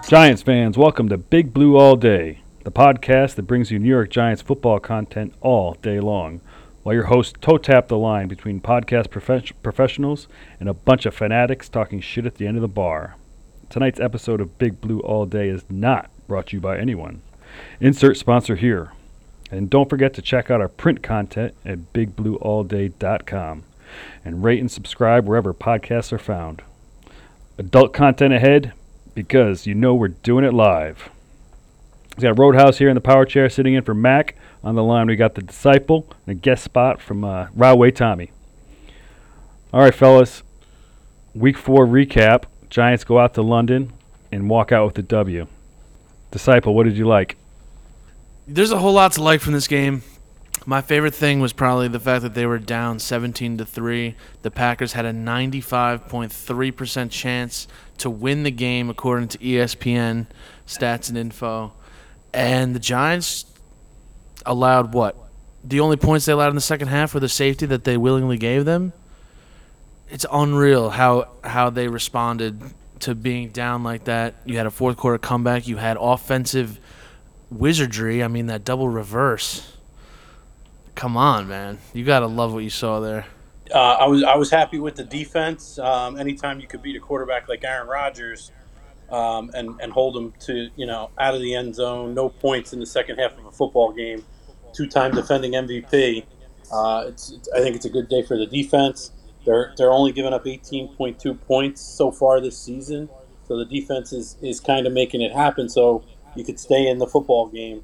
Giants fans, welcome to Big Blue All Day, the podcast that brings you New York Giants football content all day long, while your hosts toe tap the line between podcast professionals and a bunch of fanatics talking shit at the end of the bar. Tonight's episode of Big Blue All Day is not brought to you by anyone. Insert sponsor here. And don't forget to check out our print content at bigblueallday.com and rate and subscribe wherever podcasts are found. Adult content ahead, because you know we're doing it live. We got Roadhouse here in the power chair sitting in for Mac. On the line we got the Disciple and a guest spot from Rahway Tommy. All right, fellas. Week 4 recap. Giants go out to London and walk out with the W. Disciple, what did you like? There's a whole lot to like from this game. My favorite thing was probably the fact that they were down 17-3. The Packers had a 95.3% chance to win the game according to ESPN stats and info. And the Giants allowed what? The only points they allowed in the second half were the safety that they willingly gave them. It's unreal how they responded to being down like that. You had a fourth quarter comeback. You had offensive wizardry. I mean, that double reverse. Come on, man. You got to love what you saw there. I was happy with the defense. Anytime you could beat a quarterback like Aaron Rodgers and hold him to, out of the end zone, no points in the second half of a football game, two-time defending MVP, I think it's a good day for the defense. They're only giving up 18.2 points so far this season, so the defense is kind of making it happen so you could stay in the football game.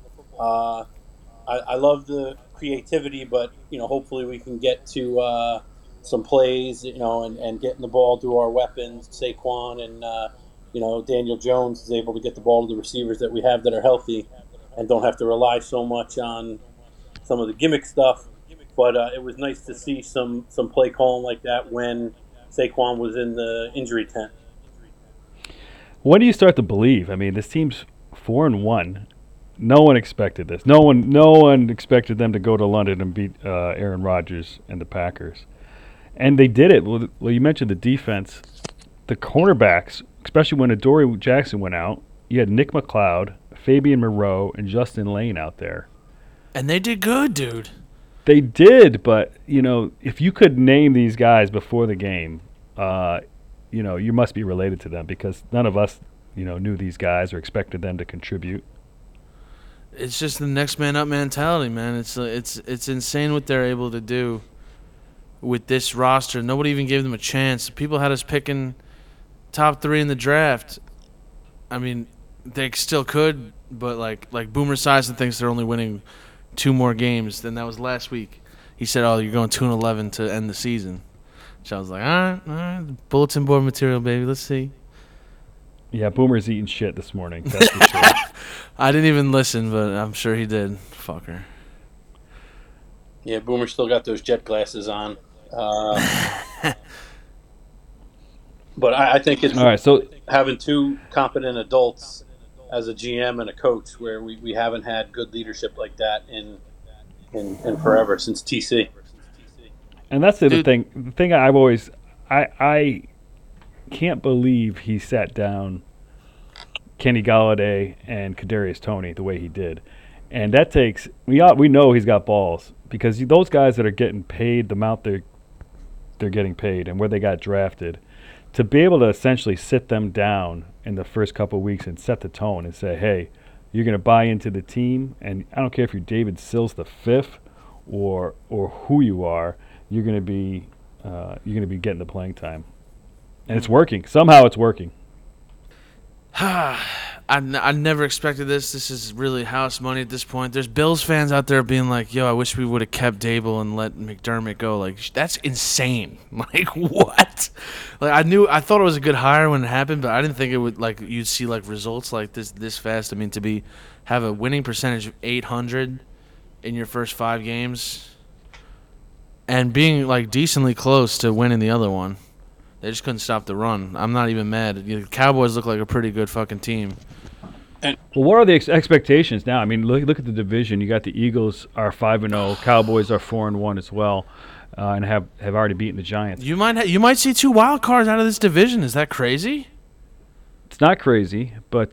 I love the creativity, but hopefully we can get to some plays, and getting the ball to our weapons. Saquon and Daniel Jones is able to get the ball to the receivers that we have that are healthy, and don't have to rely so much on some of the gimmick stuff. But it was nice to see some play calling like that when Saquon was in the injury tent. When do you start to believe? I mean, this team's 4-1. No one expected this. No one expected them to go to London and beat Aaron Rodgers and the Packers. And they did it. Well, you mentioned the defense. The cornerbacks, especially when Adoree Jackson went out, you had Nick McLeod, Fabian Moreau, and Justin Lane out there. And they did good, dude. They did, but, if you could name these guys before the game, you must be related to them because none of us, knew these guys or expected them to contribute. It's just the next man up mentality, man. It's insane what they're able to do with this roster. Nobody even gave them a chance. People had us picking top 3 in the draft. I mean, they still could, but like Boomer Esiason thinks they're only winning 2 more games than that was last week. He said, "Oh, you're going 2-11 to end the season." So I was like, all right, bulletin board material, baby. Let's see. Yeah, Boomer's eating shit this morning. That's for sure. I didn't even listen, but I'm sure he did. Fucker. Yeah, Boomer still got those jet glasses on. But I think it's all right, so having 2 competent adults as a GM and a coach where we haven't had good leadership like that in forever, since TC. And that's the thing. The thing I can't believe he sat down Kenny Golladay and Kadarius Toney the way he did. And that takes we know he's got balls because those guys that are getting paid the amount they're getting paid and where they got drafted, to be able to essentially sit them down in the first couple of weeks and set the tone and say, hey, you're going to buy into the team, and I don't care if you're David Sills the fifth or who you are, you're going to be getting the playing time. And it's working. Somehow it's working. I never expected this. This is really house money at this point. There's Bills fans out there being like, yo, I wish we would have kept Dable and let McDermott go. Like, that's insane. Like, what? Like, I thought it was a good hire when it happened, but I didn't think it would, like, you'd see, like, results like this fast. I mean, have a winning percentage of 800 in your first 5 games and being, like, decently close to winning the other one. They just couldn't stop the run. I'm not even mad. The Cowboys look like a pretty good fucking team. Well, what are the expectations now? I mean, look at the division. You got the Eagles are 5-0, Cowboys are 4-1 as well, and have already beaten the Giants. You might see 2 wild cards out of this division. Is that crazy? It's not crazy, but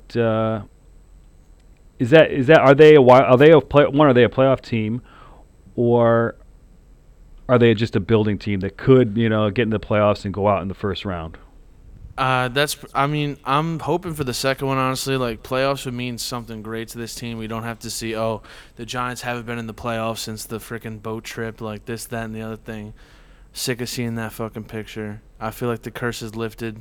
is that are they a playoff team, or are they just a building team that could get in the playoffs and go out in the first round? I mean, I'm hoping for the second one, honestly. Like, playoffs would mean something great to this team. We don't have to see, oh, the Giants haven't been in the playoffs since the freaking boat trip, like this, that, and the other thing. Sick of seeing that fucking picture. I feel like the curse is lifted.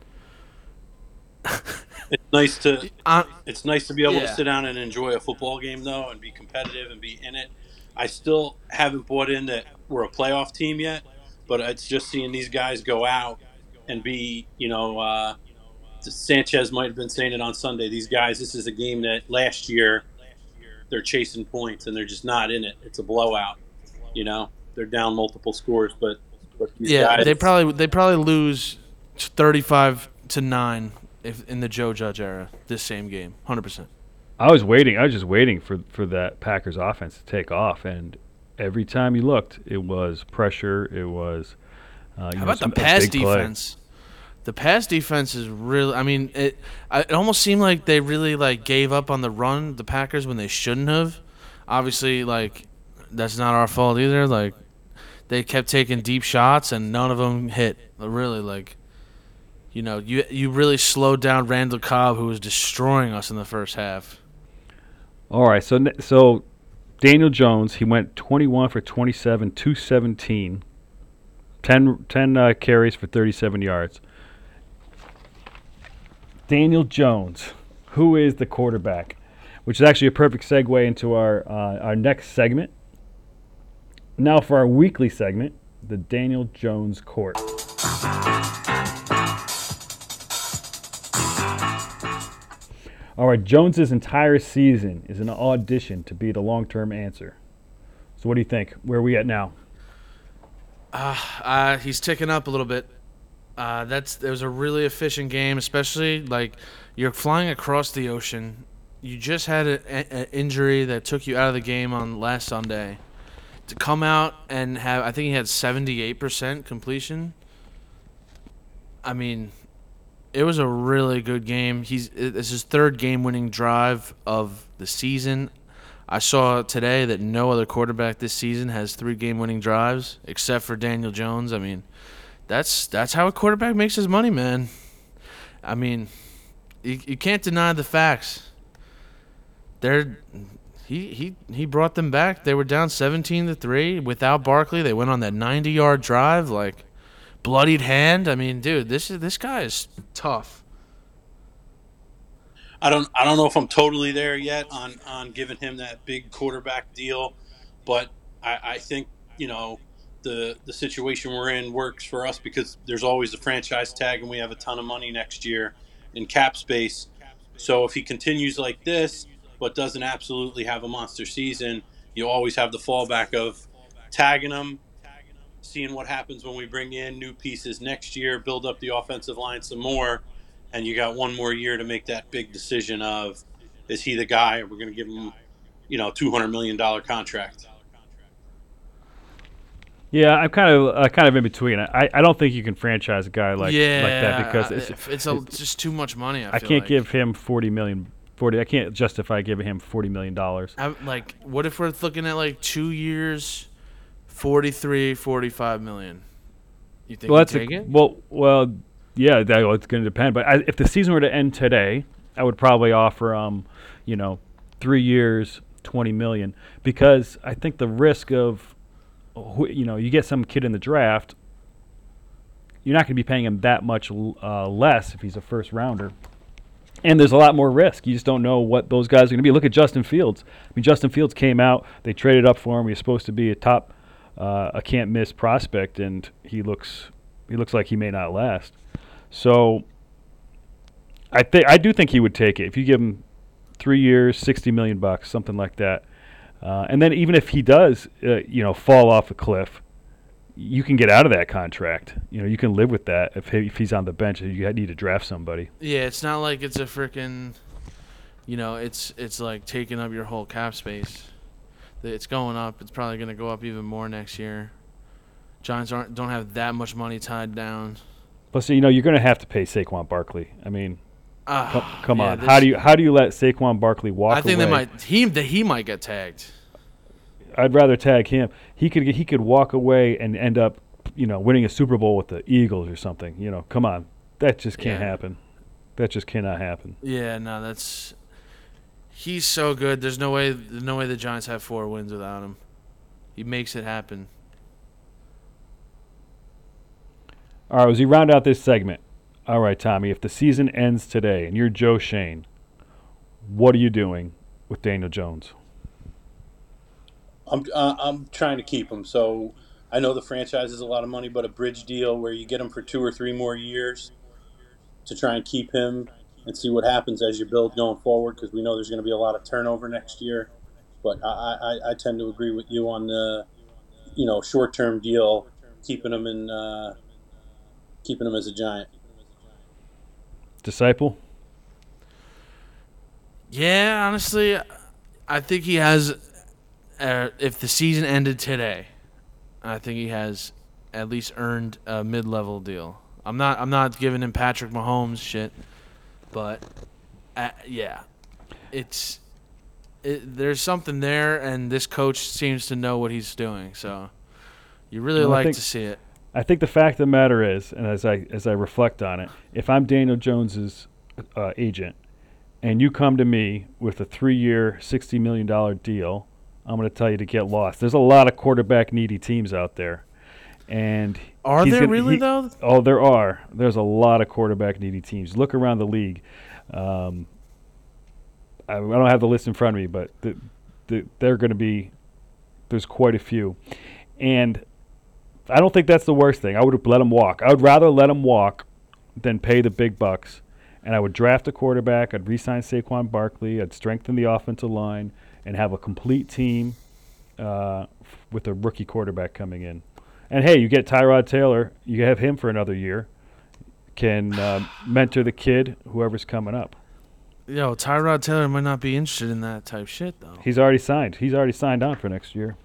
It's nice to it's nice to be able to Yeah. sit down and enjoy a football game though, and be competitive and be in it. I still haven't bought in that we're a playoff team yet, but it's just seeing these guys go out and be, Sanchez might have been saying it on Sunday. These guys, this is a game that last year they're chasing points and they're just not in it. It's a blowout. They're down multiple scores, but these Yeah, guys. they probably lose 35-9 if in the Joe Judge era. This same game, 100%. I was waiting. I was just waiting for that Packers offense to take off, and every time you looked, it was pressure. It was How about the pass defense? The pass defense is really. I mean, it almost seemed like they really like gave up on the run, the Packers, when they shouldn't have. Obviously, like that's not our fault either. Like they kept taking deep shots and none of them hit. Really, like you really slowed down Randall Cobb, who was destroying us in the first half. All right, so Daniel Jones, he went 21 for 27, 217, 10 carries for 37 yards. Daniel Jones, who is the quarterback? Which is actually a perfect segue into our next segment. Now for our weekly segment, the Daniel Jones Court. All right, Jones's entire season is an audition to be the long-term answer. So what do you think? Where are we at now? He's ticking up a little bit. It was a really efficient game, especially like you're flying across the ocean. You just had an injury that took you out of the game on last Sunday. To come out and I think he had 78% completion. I mean, it was a really good game. It's his third game-winning drive of the season. I saw today that no other quarterback this season has 3 game-winning drives except for Daniel Jones. I mean, that's how a quarterback makes his money, man. I mean, you can't deny the facts. He brought them back. They were down 17-3 without Barkley. They went on that 90-yard drive, like bloodied hand. I mean, dude, this guy is tough. I don't know if I'm totally there yet on giving him that big quarterback deal, but I think the situation we're in works for us because there's always a franchise tag and we have a ton of money next year in cap space. So if he continues like this but doesn't absolutely have a monster season, you always have the fallback of tagging him, seeing what happens when we bring in new pieces next year, build up the offensive line some more, and you got one more year to make that big decision of, is he the guy, or we're going to give him, $200 million contract. Yeah, I'm kind of in between. I don't think you can franchise a guy like that because it's just too much money. I can't give him 40 million. 40. I can't justify giving him $40 million. Like, what if we're looking at like 2 years, 43, 45 million? You think he'd take it? Well, yeah, it's going to depend. But if the season were to end today, I would probably offer 3 years, $20 million, because I think the risk of you get some kid in the draft, you're not going to be paying him that much less if he's a first rounder. And there's a lot more risk. You just don't know what those guys are going to be. Look at Justin Fields. I mean, Justin Fields came out. They traded up for him. He was supposed to be a top, a can't-miss prospect, and he looks like he may not last. So I do think he would take it if you give him 3 years, $60 million, something like that. And then even if he does, fall off a cliff, you can get out of that contract. You can live with that if he's on the bench and you need to draft somebody. Yeah, it's not like it's a freaking, it's like taking up your whole cap space. It's going up. It's probably going to go up even more next year. Giants don't have that much money tied down. Plus, you're going to have to pay Saquon Barkley. I mean, Come Yeah, on. How do you let Saquon Barkley walk I think away? he might get tagged. I'd rather tag him. He could walk away and end up, winning a Super Bowl with the Eagles or something. Come on. That just can't Yeah. happen. That just cannot happen. Yeah, no, he's so good. There's no way the Giants have 4 wins without him. He makes it happen. All right, as we round out this segment, all right, Tommy, if the season ends today and you're Joe Shane, what are you doing with Daniel Jones? I'm trying to keep him. So I know the franchise is a lot of money, but a bridge deal where you get him for 2 or 3 more years to try and keep him and see what happens as you build going forward, because we know there's going to be a lot of turnover next year. But I tend to agree with you on the short term deal, keeping him in keeping him as a Giant. Disciple? Yeah, honestly, I think he has. If the season ended today, I think he has at least earned a mid-level deal. I'm not giving him Patrick Mahomes shit, but yeah, there's something there, and this coach seems to know what he's doing. So you really Well, like to see it. I think the fact of the matter is, and as I reflect on it, if I'm Daniel Jones's agent, and you come to me with a 3-year, $60 million deal, I'm going to tell you to get lost. There's a lot of quarterback needy teams out there, and Are there really though? Oh, there are. There's a lot of quarterback needy teams. Look around the league. I don't have the list in front of me, but they're going to be. There's quite a few, and I don't think that's the worst thing. I would have let him walk. I would rather let him walk than pay the big bucks. And I would draft a quarterback. I'd re-sign Saquon Barkley. I'd strengthen the offensive line and have a complete team with a rookie quarterback coming in. And hey, you get Tyrod Taylor. You have him for another year. Can mentor the kid, whoever's coming up. Yo, Tyrod Taylor might not be interested in that type shit though. He's already signed. He's already signed on for next year.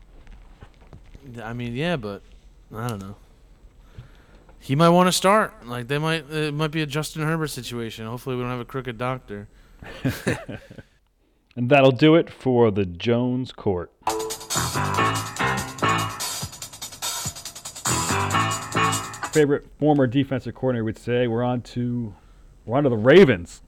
I mean, yeah, but I don't know. He might want to start. Like it might be a Justin Herbert situation. Hopefully, we don't have a crooked doctor. And that'll do it for the Jones Court. Favorite former defensive coordinator would say we're on to the Ravens.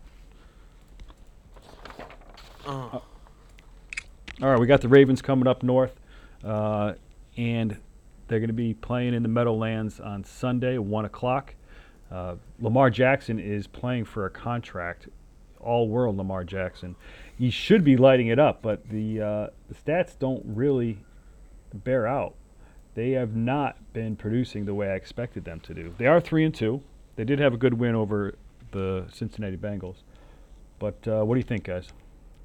All right, we got the Ravens coming up north, and they're going to be playing in the Meadowlands on Sunday, 1 o'clock. Lamar Jackson is playing for a contract, all-world Lamar Jackson. He should be lighting it up, but the stats don't really bear out. They have not been producing the way I expected them to do. They are 3-2. They did have a good win over the Cincinnati Bengals. But what do you think, guys?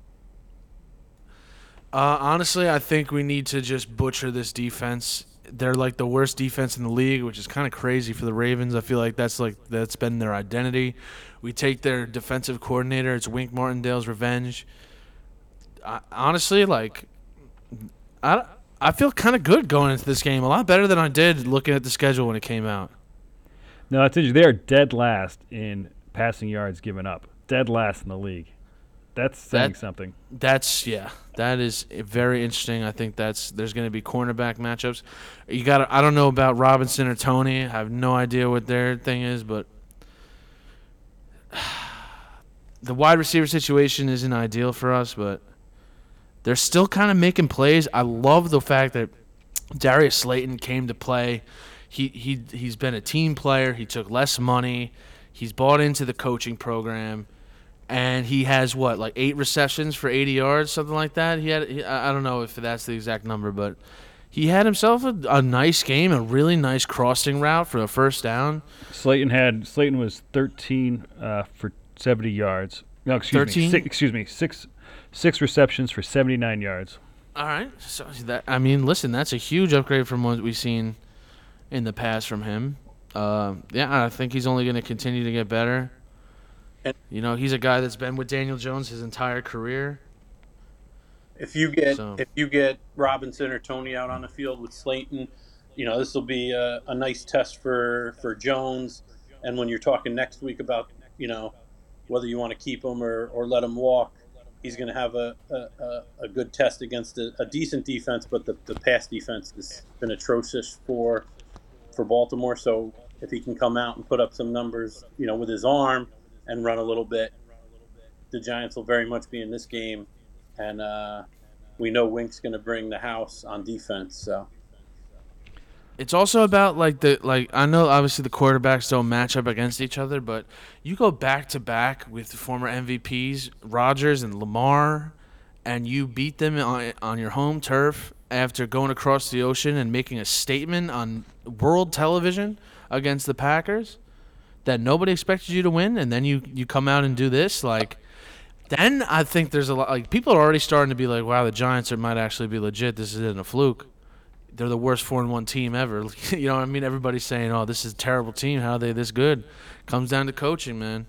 Honestly, I think we need to just butcher this defense. They're like the worst defense in the league, which is kind of crazy for the Ravens. I feel like that's been their identity. We take their defensive coordinator. It's Wink Martindale's revenge. Honestly, I feel kind of good going into this game. A lot better than I did looking at the schedule when it came out. No, that's interesting. They are dead last in passing yards given up. Dead last in the league. That's saying something. That is very interesting. I think there's going to be cornerback matchups. I don't know about Robinson or Tony. I have no idea what their thing is, but the wide receiver situation isn't ideal for us, but they're still kind of making plays. I love the fact that Darius Slayton came to play. He's been a team player. He took less money. He's bought into the coaching program. And he has 8 receptions for 80 yards, something like that. I don't know if that's the exact number, but he had himself a nice game, a really nice crossing route for a first down. Slayton was 13 for 70 yards. No, excuse 13? me. Six receptions for 79 yards. All right. So listen, that's a huge upgrade from what we've seen in the past from him. I think he's only going to continue to get better. He's a guy that's been with Daniel Jones his entire career. If you get Robinson or Tony out on the field with Slayton, this will be a nice test for Jones. And when you're talking next week about whether you want to keep him or let him walk. He's going to have a good test against a decent defense, but the pass defense has been atrocious for Baltimore. So if he can come out and put up some numbers, with his arm and run a little bit, the Giants will very much be in this game. And we know Wink's going to bring the house on defense. So It's also about I know obviously the quarterbacks don't match up against each other, but you go back to back with the former MVPs, Rodgers and Lamar, and you beat them on your home turf after going across the ocean and making a statement on world television against the Packers that nobody expected you to win, and then you come out and do this, then I think there's a lot, people are already starting to be like, wow, the Giants might actually be legit. This isn't a fluke. They're the worst 4-1 team ever. You know what I mean? Everybody's saying, oh, this is a terrible team. How are they this good? Comes down to coaching, man.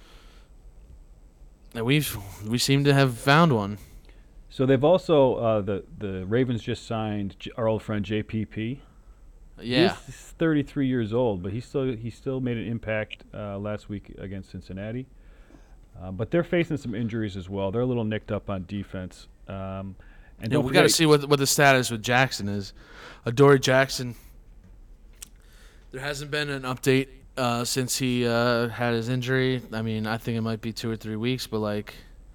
And we seem to have found one. So they've also the Ravens just signed our old friend JPP. Yeah. He's 33 years old, but he still made an impact last week against Cincinnati. But they're facing some injuries as well. They're a little nicked up on defense. And we got to see what the status with Jackson is. Adoree Jackson. There hasn't been an update since he had his injury. I mean, I think it might be 2 or 3 weeks, but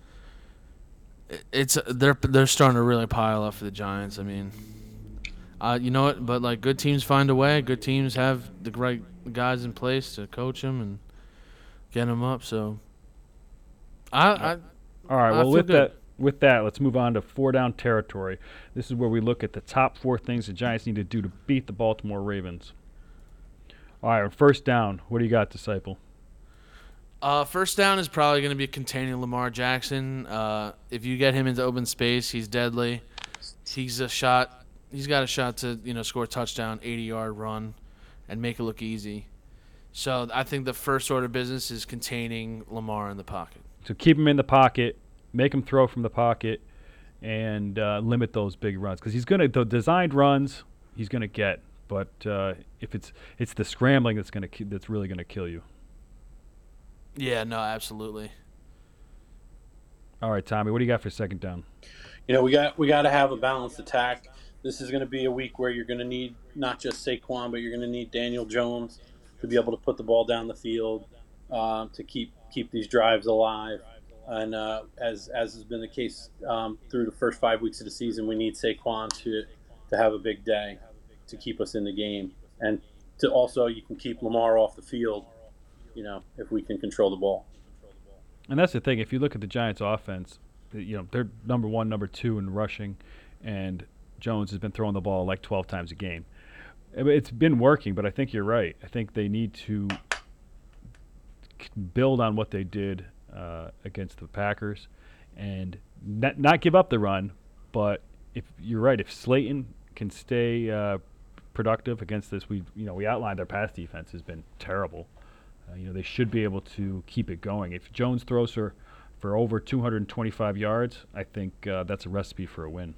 they're starting to really pile up for the Giants. I mean, you know what? But good teams find a way. Good teams have the right guys in place to coach them and get them up. So, all right. Well, with that, let's move on to 4-down territory. This is where we look at the top 4 things the Giants need to do to beat the Baltimore Ravens. All right, first down. What do you got, Disciple? First down is probably going to be containing Lamar Jackson. If you get him into open space, he's deadly. He's got a shot to score a touchdown, 80-yard run, and make it look easy. So I think the first order of business is containing Lamar in the pocket. So keep him in the pocket. Make him throw from the pocket, and limit those big runs because the designed runs he's gonna get, but if it's the scrambling that's really gonna kill you. Yeah, no, absolutely. All right, Tommy, what do you got for second down? we got to have a balanced attack. This is going to be a week where you're going to need not just Saquon, but you're going to need Daniel Jones to be able to put the ball down the field to keep these drives alive. And as has been the case through the first 5 weeks of the season, we need Saquon to have a big day to keep us in the game. And to also, you can keep Lamar off the field, if we can control the ball. And that's the thing. If you look at the Giants' offense, they're number 1, number 2 in rushing, and Jones has been throwing the ball 12 times a game. It's been working, but I think you're right. I think they need to build on what they did against the Packers and not give up the run. But if you're right, if Slayton can stay productive against this, we outlined their pass defense has been terrible. They should be able to keep it going. If Jones throws for over 225 yards, I think that's a recipe for a win.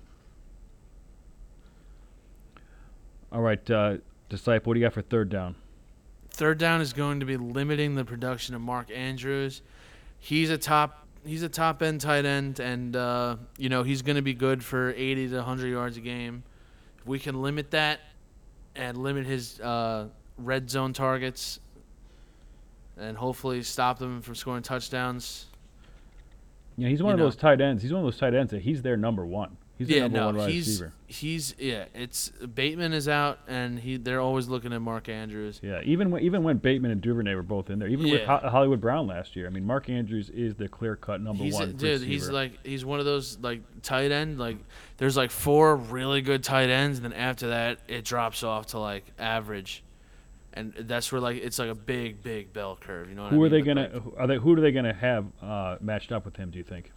All right, Disciple, what do you got for third down? Third down is going to be limiting the production of Mark Andrews. He's a top end tight end, and he's going to be good for 80 to 100 yards a game. If we can limit that and limit his red zone targets, and hopefully stop them from scoring touchdowns. Yeah, he's one of those tight ends. He's one of those tight ends that he's their number one. He's their number one wide receiver. It's Bateman is out, and they're always looking at Mark Andrews. Yeah, even when Bateman and Duvernay were both in there, even with Hollywood Brown last year. I mean, Mark Andrews is the clear-cut number one receiver. He's one of those tight end. There's 4 really good tight ends, and then after that, it drops off to average. And that's where it's a big bell curve. You know what I mean? Who are they gonna have matched up with him? Do you think?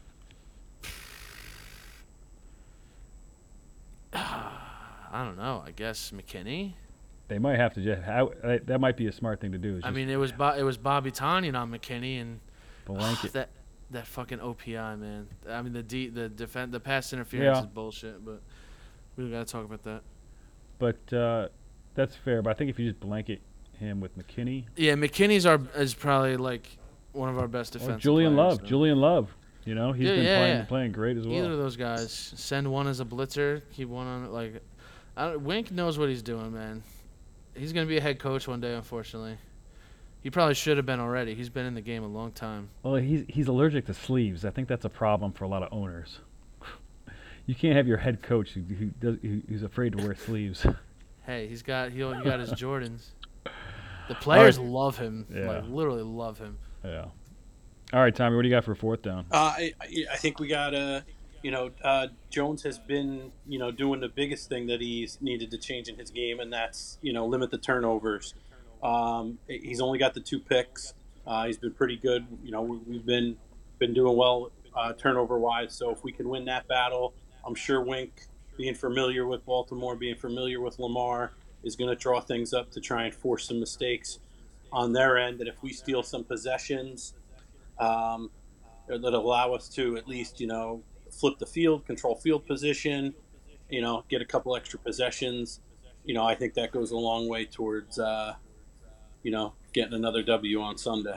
I don't know. I guess McKinney. They might have to. That might be a smart thing to do. It was Bobby Tonyan on McKinney and blanket. That fucking OPI, man. I mean the pass interference is bullshit, but we gotta talk about that. But that's fair. But I think if you just blanket him with McKinney. Yeah, McKinney's is probably one of our best Or defensive Julian players. Love. So. Julian Love. You know, he's Yeah, been yeah. playing great as well. Either of those guys. Send one as a blitzer. Keep one on Wink knows what he's doing, man. He's gonna be a head coach one day, unfortunately. He probably should have been already. He's been in the game a long time. Well, he's allergic to sleeves. I think that's a problem for a lot of owners. You can't have your head coach who's afraid to wear sleeves. Hey, he got his Jordans. The players love him. Yeah. Like literally love him. Yeah. All right, Tommy, what do you got for fourth down? I think we got Jones has been, doing the biggest thing that he's needed to change in his game, and that's, limit the turnovers. He's only got the 2 picks. He's been pretty good. We've been doing well turnover wise. So if we can win that battle, I'm sure Wink, being familiar with Baltimore, being familiar with Lamar, is going to draw things up to try and force some mistakes on their end. And if we steal some possessions, that allow us to at least, flip the field, control field position, get a couple extra possessions. I think that goes a long way towards, getting another W on Sunday.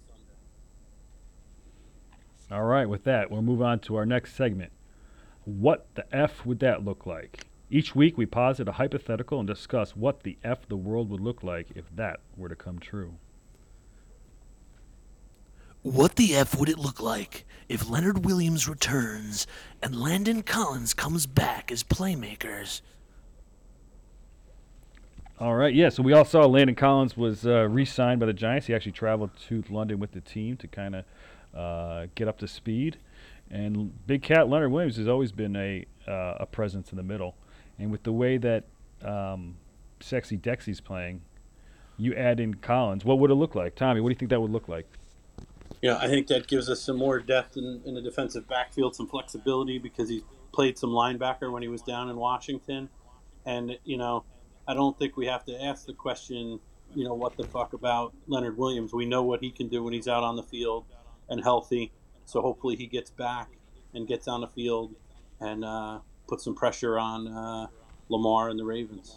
All right, with that, we'll move on to our next segment. What the F would that look like? Each week we posit a hypothetical and discuss what the F the world would look like if that were to come true. What the F would it look like if Leonard Williams returns and Landon Collins comes back as playmakers? All right, yeah, so we all saw Landon Collins was re-signed by the Giants. He actually traveled to London with the team to kind of get up to speed. And Big Cat Leonard Williams has always been a presence in the middle. And with the way that Sexy Dexy's playing, you add in Collins, what would it look like? Tommy, what do you think that would look like? I think that gives us some more depth in the defensive backfield, some flexibility, because he played some linebacker when he was down in Washington. And, I don't think we have to ask the question, what the fuck about Leonard Williams. We know what he can do when he's out on the field and healthy. So hopefully he gets back and gets on the field and put some pressure on Lamar and the Ravens.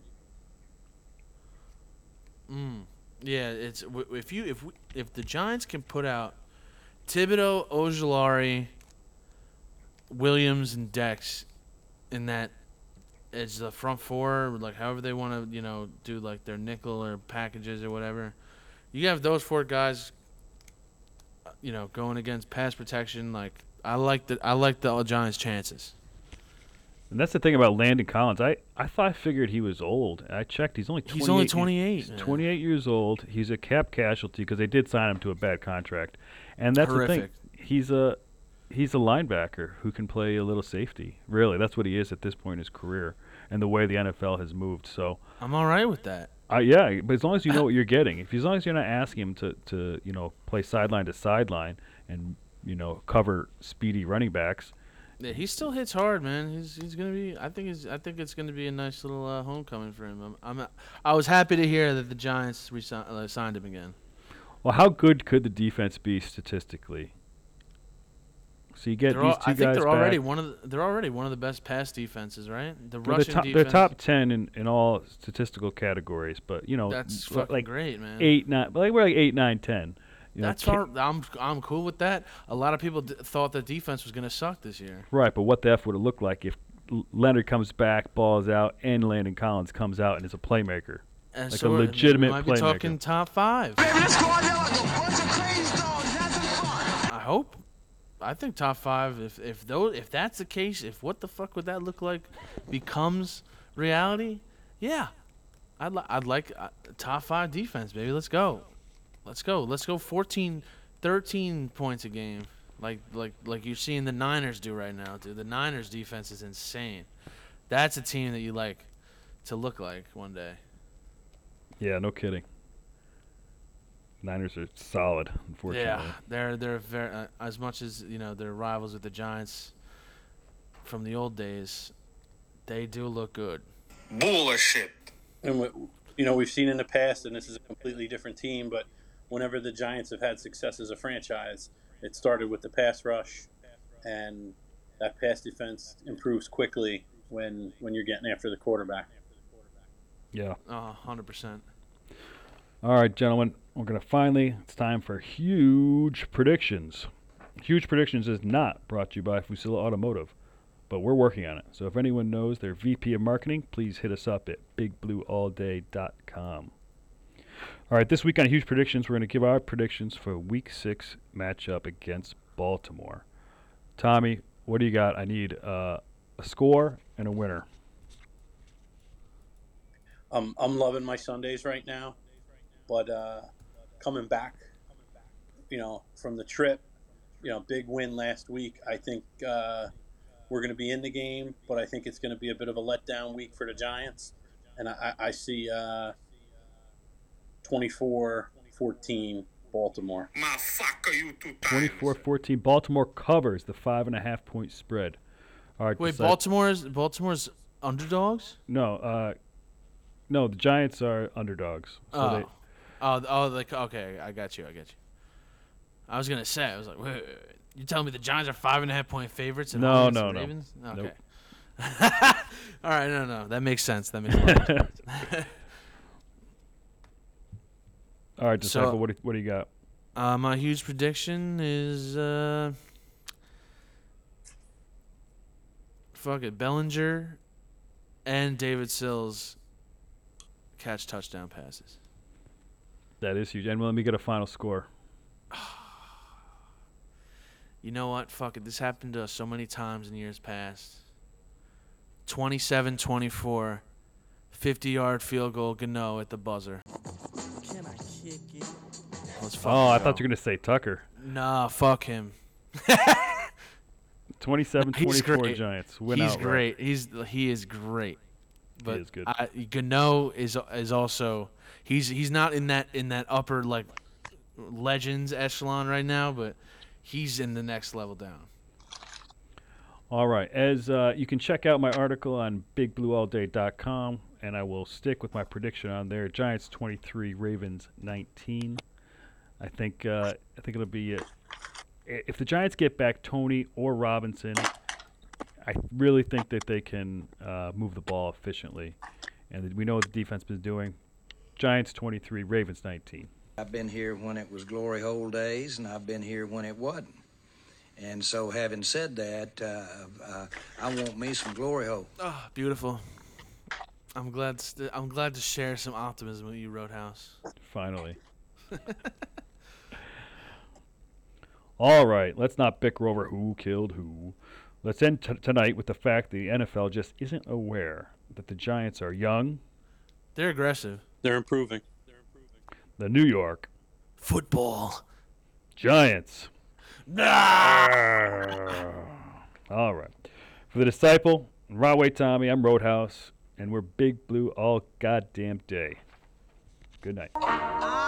Yeah, it's if the Giants can put out Thibodeau, Ojulari, Williams, and Dex in that as the front four, like however they want to, do like their nickel or packages or whatever. You have those 4 guys, going against pass protection. Like I like the Giants' chances. And that's the thing about Landon Collins. I figured he was old. I checked. He's only 28. He's only 28. He's 28 years old. He's a cap casualty because they did sign him to a bad contract. And that's Horrific. the thing. He's a linebacker who can play a little safety. Really, that's what he is at this point in his career and the way the NFL has moved. So I'm all right with that. Yeah, but as long as you know what you're getting, as long as you're not asking him to play sideline to sideline and cover speedy running backs. Yeah, he still hits hard, man. He's gonna be. I think it's gonna be a nice little homecoming for him. I was happy to hear that the Giants signed him again. Well, how good could the defense be statistically? So you get these two guys back. I think they're already one of the best pass defenses, right? The rushing defense. They're top 10 in all statistical categories, but that's fucking great, man. 8, 9, we're like 8, 9, 10. I'm cool with that. A lot of people thought the defense was going to suck this year. Right, but what the F would it look like if Leonard comes back, balls out, and Landon Collins comes out and is a playmaker? And like so a legitimate we might be playmaker. talking top 5. Baby, let's go out there like a bunch of crazy dogs having fun. I hope. I think top 5. If that's the case, if what the fuck would that look like becomes reality, yeah, I'd like top 5 defense, baby. Let's go. Let's go 14, 13 points a game. Like you're seeing the Niners do right now, dude. The Niners defense is insane. That's a team that you like to look like one day. Yeah, no kidding. Niners are solid, unfortunately. Yeah, they're very as much as they're rivals with the Giants from the old days. They do look good. Bullshit. And we've seen in the past, and this is a completely different team, but whenever the Giants have had success as a franchise, it started with the pass rush, and that pass defense improves quickly when you're getting after the quarterback. Yeah. 100%. All right, gentlemen, it's time for Huge Predictions. Huge Predictions is not brought to you by Fusilla Automotive, but we're working on it. So if anyone knows their VP of marketing, please hit us up at bigblueallday.com. All right, this week on Huge Predictions, we're going to give our predictions for Week 6 matchup against Baltimore. Tommy, what do you got? I need a score and a winner. I'm loving my Sundays right now, but coming back, from the trip, big win last week. I think we're going to be in the game, but I think it's going to be a bit of a letdown week for the Giants, and I see 24-14 Baltimore. 24-14. Baltimore covers the 5.5-point spread. All right. Wait, Baltimore's underdogs? No, the Giants are underdogs. So Okay, I got you. I was gonna say, wait, you telling me the Giants are 5.5-point favorites? And No. Ravens? Okay. Nope. All right, no, that makes sense. That makes a lot of sense. All right, Disciple, So- what do you got? My huge prediction is Bellinger and David Sills catch touchdown passes. That is huge. And let me get a final score. You know what? Fuck it. This happened to us so many times in years past. 27-24, 50-yard field goal, Gano at the buzzer. Can I kick it? Let's fucking I go. thought you were going to say Tucker. Nah, fuck him. 27-24 He's great. Giants. Win He's outright. great. He is great. But He is good. Gano is also he's not in that upper like legends echelon right now, but he's in the next level down. All right. As you can check out my article on bigblueallday.com, and I will stick with my prediction on there. Giants 23, Ravens 19. I think it'll be if the Giants get back Tony or Robinson, I really think that they can move the ball efficiently, and we know what the defense has been doing. Giants 23, Ravens 19. I've been here when it was glory hole days, and I've been here when it wasn't. And so, having said that, I want me some glory hole. Oh, beautiful. I'm glad to share some optimism with you, Roadhouse. Finally. All right, let's not bicker over who killed who. Let's end tonight with the fact that the NFL just isn't aware that the Giants are young, They're aggressive. They're improving. the New York Football. Giants. All right. For the Disciple, Rahway Tommy, I'm Roadhouse, and we're Big Blue all goddamn day. Good night.